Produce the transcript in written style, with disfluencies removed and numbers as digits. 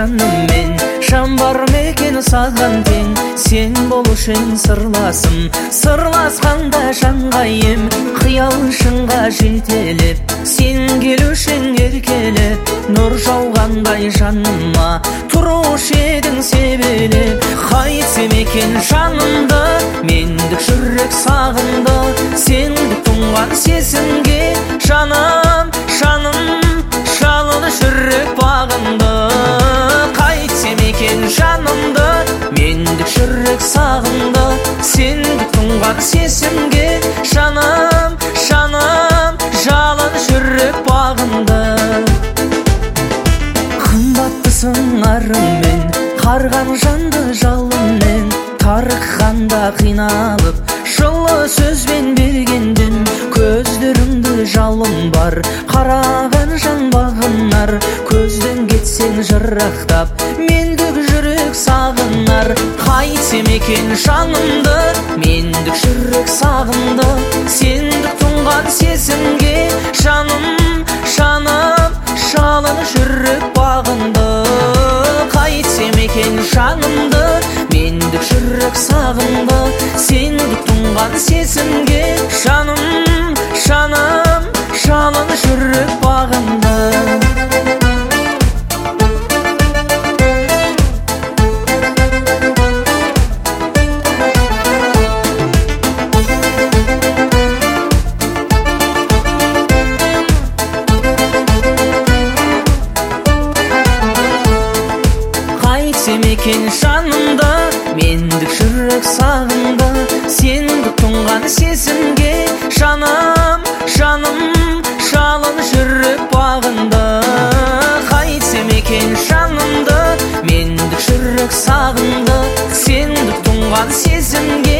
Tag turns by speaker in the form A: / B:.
A: жаныммен, жан бар мекен саған тең, сен болушың сырласым. Сырласқанда жанға ем, қиял шыңға жетелеп, сен келушің еркелеп, нұр жауғандай жаныма тұрушы едің себелеп. Қайтсем екен жанымды, мендік жүрек сағынды, сендік тұнған сезімге жаным, жаным жалыны жүрек бағынды. Қайтсем екен жанымды, мендік жүрек сағынды, сендік тұнған сезімге жаным, жаным жалыны жүрек бағынды. Қымбаттысың арыммен, қарған жанды жалынмен, тарыққанда қиналып, жылы сөзбен бергенден, көздеріңді жалын бар, қараған жан бағынар. Көзден кетсең жырақтап, мендік жүрек сағынар. Қайтсем екен жанымды, мендік жүрек сағынды, сендік тұнған сезімге жаным, жаным жалын жүрек бағынды. Қайтсем екен жанымды, мендік жүрек сағынды, сендік тұнған сезімге жаным, жаным жалын жүрек бағынды. Қайтсем екен жанымды, мендік жүрек сағынды, сендік тұнған сезімге жаным, жаным жалын жүрек бағынды. Қайтсем екен жанымды, мендік жүрек сағынды, сендік тұнған сезімге